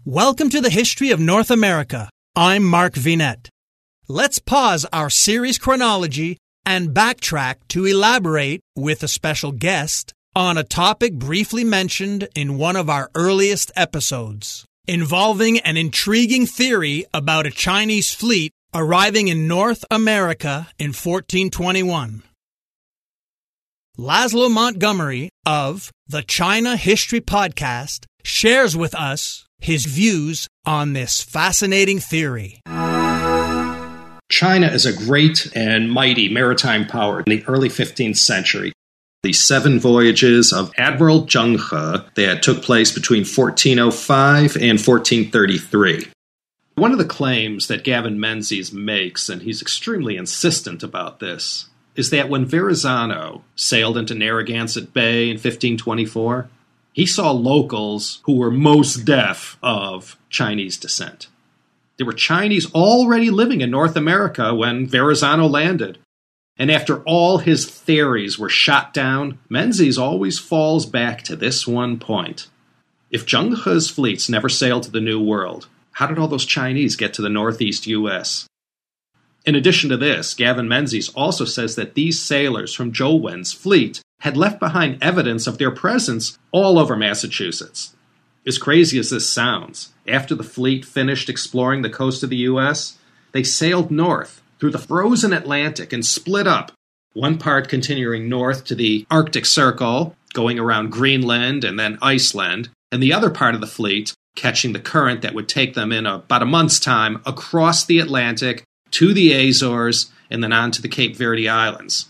Welcome to the History of North America. I'm Mark Vinette. Let's pause our series chronology and backtrack to elaborate with a special guest on a topic briefly mentioned in one of our earliest episodes, involving an intriguing theory about a Chinese fleet arriving in North America in 1421. Laszlo Montgomery of the China History Podcast shares with us his views on this fascinating theory. China is a great and mighty maritime power in the early 15th century. The 7 voyages of Admiral Zheng He that took place between 1405 and 1433. One of the claims that Gavin Menzies makes, and he's extremely insistent about this, is that when Verrazano sailed into Narragansett Bay in 1524, he saw locals who were most deaf of Chinese descent. There were Chinese already living in North America when Verrazano landed. And after all his theories were shot down, Menzies always falls back to this one point. If Zheng He's fleets never sailed to the New World, how did all those Chinese get to the Northeast U.S.? In addition to this, Gavin Menzies also says that these sailors from Zhou Wen's fleet had left behind evidence of their presence all over Massachusetts. As crazy as this sounds, after the fleet finished exploring the coast of the U.S., they sailed north through the frozen Atlantic and split up, one part continuing north to the Arctic Circle, going around Greenland and then Iceland, and the other part of the fleet catching the current that would take them in about a month's time across the Atlantic to the Azores and then on to the Cape Verde Islands.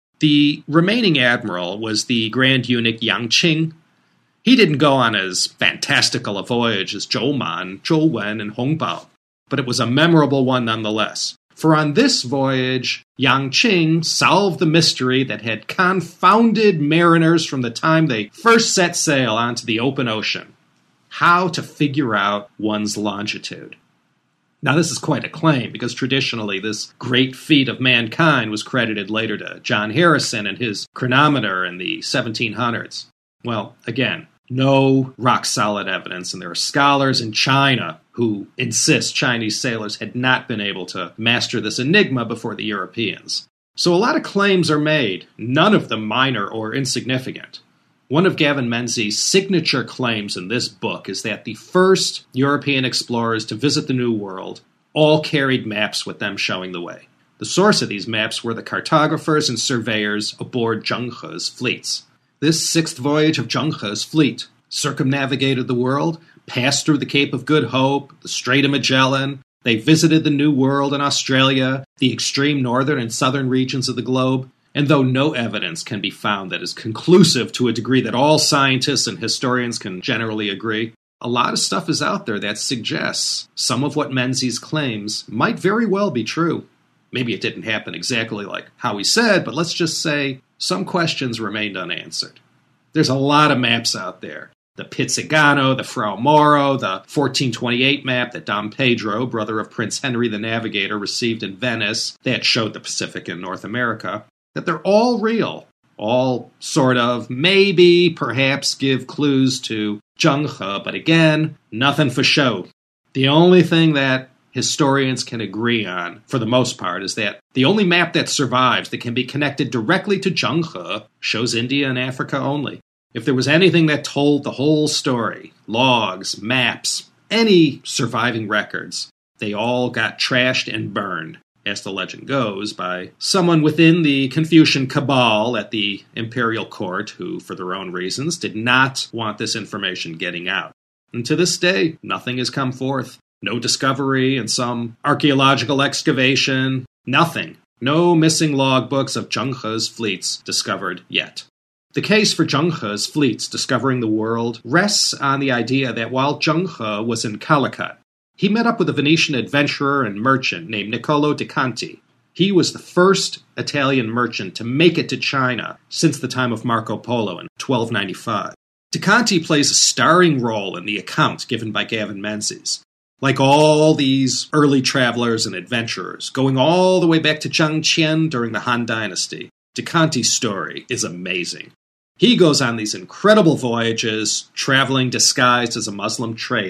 The remaining admiral was the Grand Eunuch Yang Qing. He didn't go on as fantastical a voyage as Zhou Man, Zhou Wen, and Hong Bao, but it was a memorable one nonetheless. For on this voyage, Yang Qing solved the mystery that had confounded mariners from the time they first set sail onto the open ocean: how to figure out one's longitude. Now, this is quite a claim, because traditionally this great feat of mankind was credited later to John Harrison and his chronometer in the 1700s. Well, again, no rock-solid evidence, and there are scholars in China who insist Chinese sailors had not been able to master this enigma before the Europeans. So a lot of claims are made, none of them minor or insignificant. One of Gavin Menzies' signature claims in this book is that the first European explorers to visit the New World all carried maps with them showing the way. The source of these maps were the cartographers and surveyors aboard Zheng He's fleets. This 6th voyage of Zheng He's fleet circumnavigated the world, passed through the Cape of Good Hope, the Strait of Magellan. They visited the New World and Australia, the extreme northern and southern regions of the globe. And though no evidence can be found that is conclusive to a degree that all scientists and historians can generally agree, a lot of stuff is out there that suggests some of what Menzies claims might very well be true. Maybe it didn't happen exactly like how he said, but let's just say some questions remained unanswered. There's a lot of maps out there. The Pizzigano, the Frau Moro, the 1428 map that Dom Pedro, brother of Prince Henry the Navigator, received in Venice that showed the Pacific and North America. That they're all real, all sort of, maybe, perhaps give clues to Zheng He, but again, nothing for show. The only thing that historians can agree on, for the most part, is that the only map that survives that can be connected directly to Zheng He shows India and Africa only. If there was anything that told the whole story, logs, maps, any surviving records, they all got trashed and burned, as the legend goes, by someone within the Confucian cabal at the imperial court who, for their own reasons, did not want this information getting out. And to this day, nothing has come forth. No discovery in some archaeological excavation. Nothing. No missing logbooks of Zheng He's fleets discovered yet. The case for Zheng He's fleets discovering the world rests on the idea that while Zheng He was in Calicut, he met up with a Venetian adventurer and merchant named Niccolo di Conti. He was the first Italian merchant to make it to China since the time of Marco Polo in 1295. Di Conti plays a starring role in the account given by Gavin Menzies. Like all these early travelers and adventurers, going all the way back to Zhang Qian during the Han Dynasty, Di Conti's story is amazing. He goes on these incredible voyages, traveling disguised as a Muslim trader,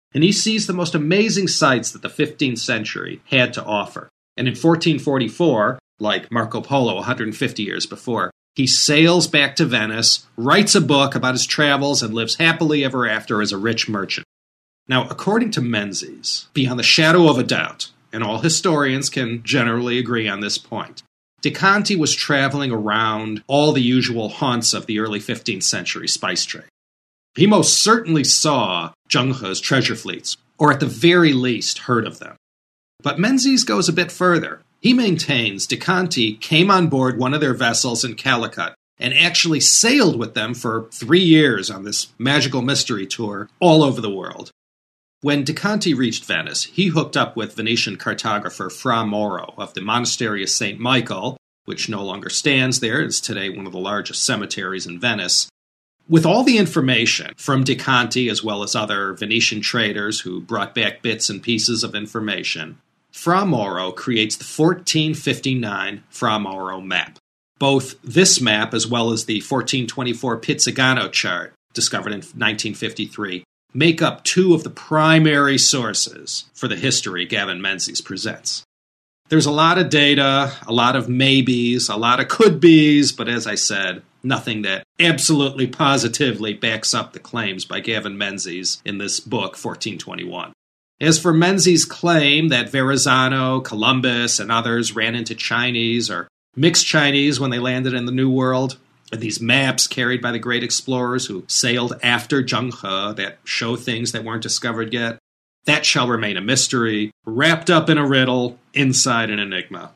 and he sees the most amazing sights that the 15th century had to offer. And in 1444, like Marco Polo 150 years before, he sails back to Venice, writes a book about his travels, and lives happily ever after as a rich merchant. Now, according to Menzies, beyond the shadow of a doubt, and all historians can generally agree on this point, de Conti was traveling around all the usual haunts of the early 15th century spice trade. He most certainly saw Zheng He's treasure fleets, or at the very least heard of them. But Menzies goes a bit further. He maintains de Conti came on board one of their vessels in Calicut and actually sailed with them for 3 years on this magical mystery tour all over the world. When de Conti reached Venice, he hooked up with Venetian cartographer Fra Mauro of the Monastery of St. Michael, which no longer stands there. It's today one of the largest cemeteries in Venice. With all the information from de Conti as well as other Venetian traders who brought back bits and pieces of information, Fra Mauro creates the 1459 Fra Mauro map. Both this map as well as the 1424 Pizzigano chart, discovered in 1953, make up two of the primary sources for the history Gavin Menzies presents. There's a lot of data, a lot of maybes, a lot of could-bes, but as I said, nothing that absolutely positively backs up the claims by Gavin Menzies in this book, 1421. As for Menzies' claim that Verrazano, Columbus, and others ran into Chinese or mixed Chinese when they landed in the New World, and these maps carried by the great explorers who sailed after Zheng He that show things that weren't discovered yet, that shall remain a mystery, wrapped up in a riddle, inside an enigma.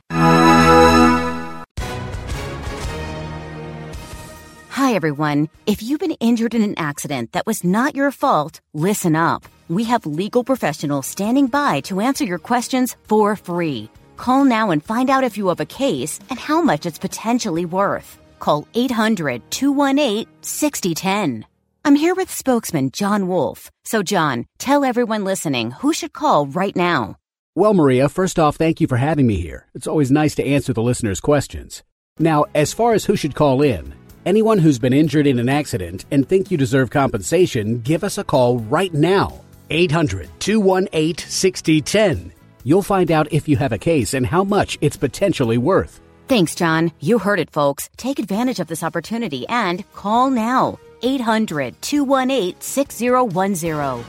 Hi, everyone. If you've been injured in an accident that was not your fault, listen up. We have legal professionals standing by to answer your questions for free. Call now and find out if you have a case and how much it's potentially worth. Call 800-218-6010. I'm here with spokesman John Wolf. So, John, tell everyone listening who should call right now. Well, Maria, first off, thank you for having me here. It's always nice to answer the listeners' questions. Now, as far as who should call in, anyone who's been injured in an accident and think you deserve compensation, give us a call right now. 800-218-6010. You'll find out if you have a case and how much it's potentially worth. Thanks, John. You heard it, folks. Take advantage of this opportunity and call now. 800-218-6010.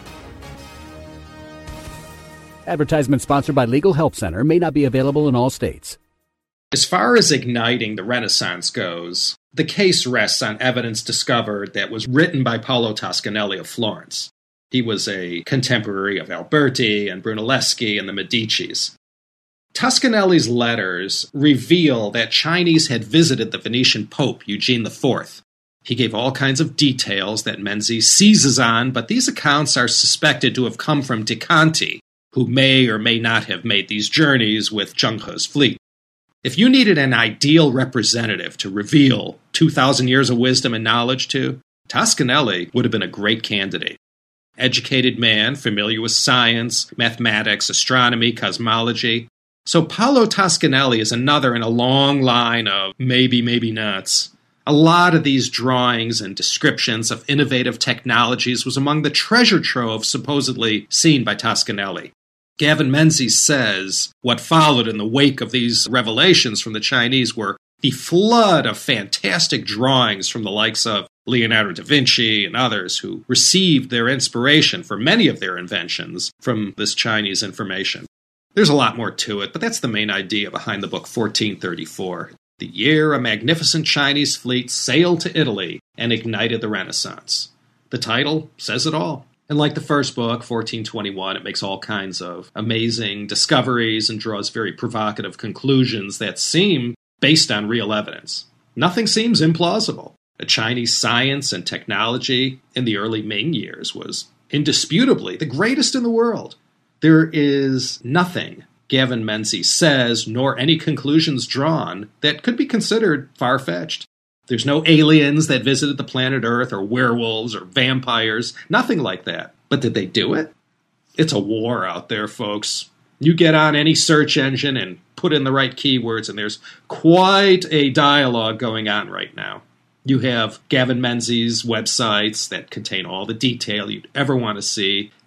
Advertisement sponsored by Legal Help Center. May not be available in all states. As far as igniting the Renaissance goes, the case rests on evidence discovered that was written by Paolo Toscanelli of Florence. He was a contemporary of Alberti and Brunelleschi and the Medicis. Toscanelli's letters reveal that Chinese had visited the Venetian Pope, Eugene IV. He gave all kinds of details that Menzies seizes on, but these accounts are suspected to have come from de Conti, who may or may not have made these journeys with Zheng He's fleet. If you needed an ideal representative to reveal 2,000 years of wisdom and knowledge to, Toscanelli would have been a great candidate. Educated man, familiar with science, mathematics, astronomy, cosmology. So Paolo Toscanelli is another in a long line of maybe, maybe nots. A lot of these drawings and descriptions of innovative technologies was among the treasure trove supposedly seen by Toscanelli. Gavin Menzies says what followed in the wake of these revelations from the Chinese were the flood of fantastic drawings from the likes of Leonardo da Vinci and others who received their inspiration for many of their inventions from this Chinese information. There's a lot more to it, but that's the main idea behind the book 1434. The year a magnificent Chinese fleet sailed to Italy and ignited the Renaissance. The title says it all. And like the first book, 1421, it makes all kinds of amazing discoveries and draws very provocative conclusions that seem based on real evidence. Nothing seems implausible. The Chinese science and technology in the early Ming years was indisputably the greatest in the world. There is nothing Gavin Menzies says, nor any conclusions drawn, that could be considered far-fetched. There's no aliens that visited the planet Earth, or werewolves, or vampires, nothing like that. But did they do it? It's a war out there, folks. You get on any search engine and put in the right keywords, and there's quite a dialogue going on right now. You have Gavin Menzies' websites that contain all the detail you'd ever want to see,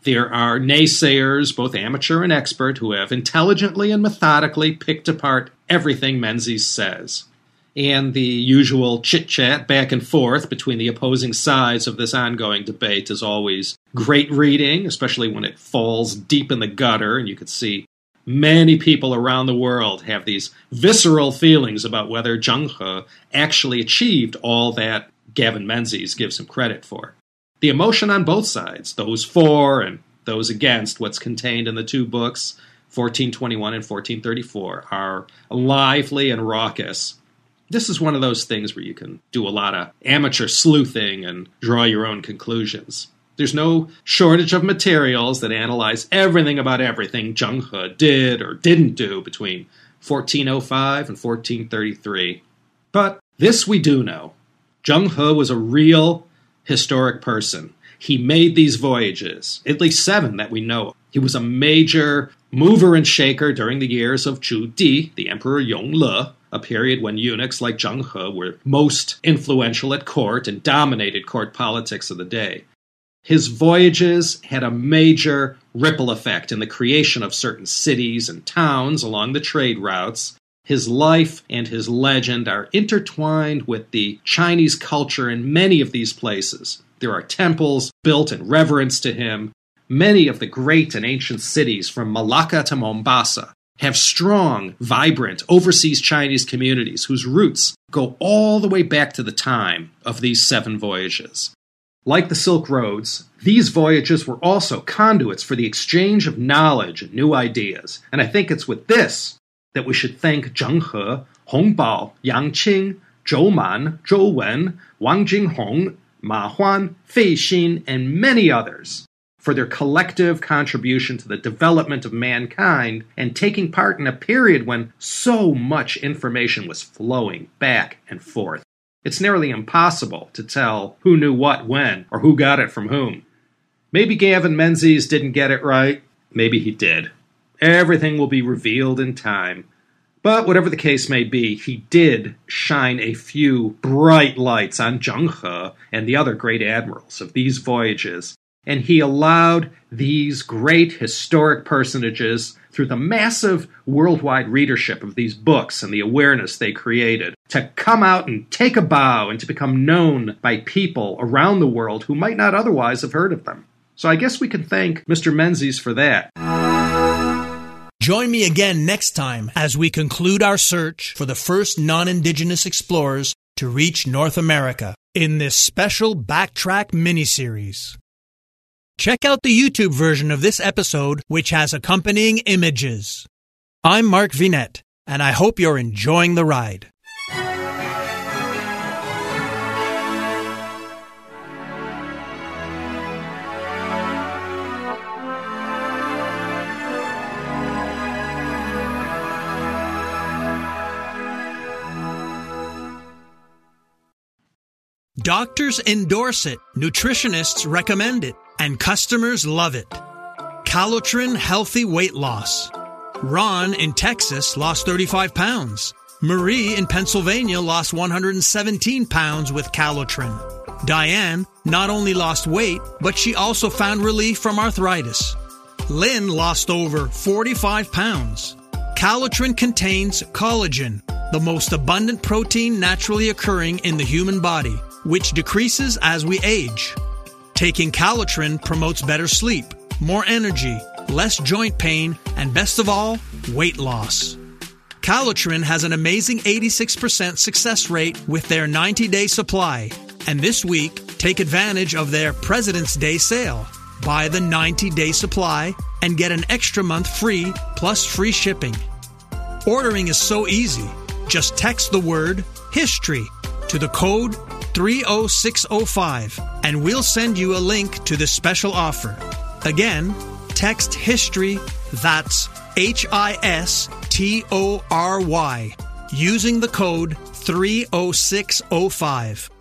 There are naysayers, both amateur and expert, who have intelligently and methodically picked apart everything Menzies says. And the usual chit-chat back and forth between the opposing sides of this ongoing debate is always great reading, especially when it falls deep in the gutter, and you can see many people around the world have these visceral feelings about whether Zheng He actually achieved all that Gavin Menzies gives him credit for. The emotion on both sides, those for and those against what's contained in the two books, 1421 and 1434, are lively and raucous. This is one of those things where you can do a lot of amateur sleuthing and draw your own conclusions. There's no shortage of materials that analyze everything about everything Zheng He did or didn't do between 1405 and 1433. But this we do know. Zheng He was a real historic person. He made these voyages, at least 7 that we know of. He was a major mover and shaker during the years of Zhu Di, the Emperor Yongle, a period when eunuchs like Zheng He were most influential at court and dominated court politics of the day. His voyages had a major ripple effect in the creation of certain cities and towns along the trade routes. His life and his legend are intertwined with the Chinese culture in many of these places. There are temples built in reverence to him. Many of the great and ancient cities from Malacca to Mombasa have strong, vibrant, overseas Chinese communities whose roots go all the way back to the time of these 7 voyages. Like the Silk Roads, these voyages were also conduits for the exchange of knowledge and new ideas, and I think it's with this that we should thank Zheng He, Hong Bao, Yang Qing, Zhou Man, Zhou Wen, Wang Jinghong, Ma Huan, Fei Xin, and many others for their collective contribution to the development of mankind and taking part in a period when so much information was flowing back and forth. It's nearly impossible to tell who knew what when or who got it from whom. Maybe Gavin Menzies didn't get it right. Maybe he did. Everything will be revealed in time. But whatever the case may be, he did shine a few bright lights on Zheng He and the other great admirals of these voyages, and he allowed these great historic personages, through the massive worldwide readership of these books and the awareness they created, to come out and take a bow and to become known by people around the world who might not otherwise have heard of them. So I guess we can thank Mr. Menzies for that. Join me again next time as we conclude our search for the first non-Indigenous explorers to reach North America in this special Backtrack miniseries. Check out the YouTube version of this episode, which has accompanying images. I'm Mark Vinette, and I hope you're enjoying the ride. Doctors endorse it, nutritionists recommend it, and customers love it. Calotren Healthy Weight Loss. Ron in Texas lost 35 pounds. Marie in Pennsylvania lost 117 pounds with Calotren. Diane not only lost weight, but she also found relief from arthritis. Lynn lost over 45 pounds. Calotren contains collagen, the most abundant protein naturally occurring in the human body, which decreases as we age. Taking Calotren promotes better sleep, more energy, less joint pain, and best of all, weight loss. Calotren has an amazing 86% success rate with their 90-day supply. And this week, take advantage of their President's Day sale. Buy the 90-day supply and get an extra month free plus free shipping. Ordering is so easy. Just text the word HISTORY to the code 30605 and we'll send you a link to this special offer. Again, text HISTORY, that's HISTORY, using the code 30605.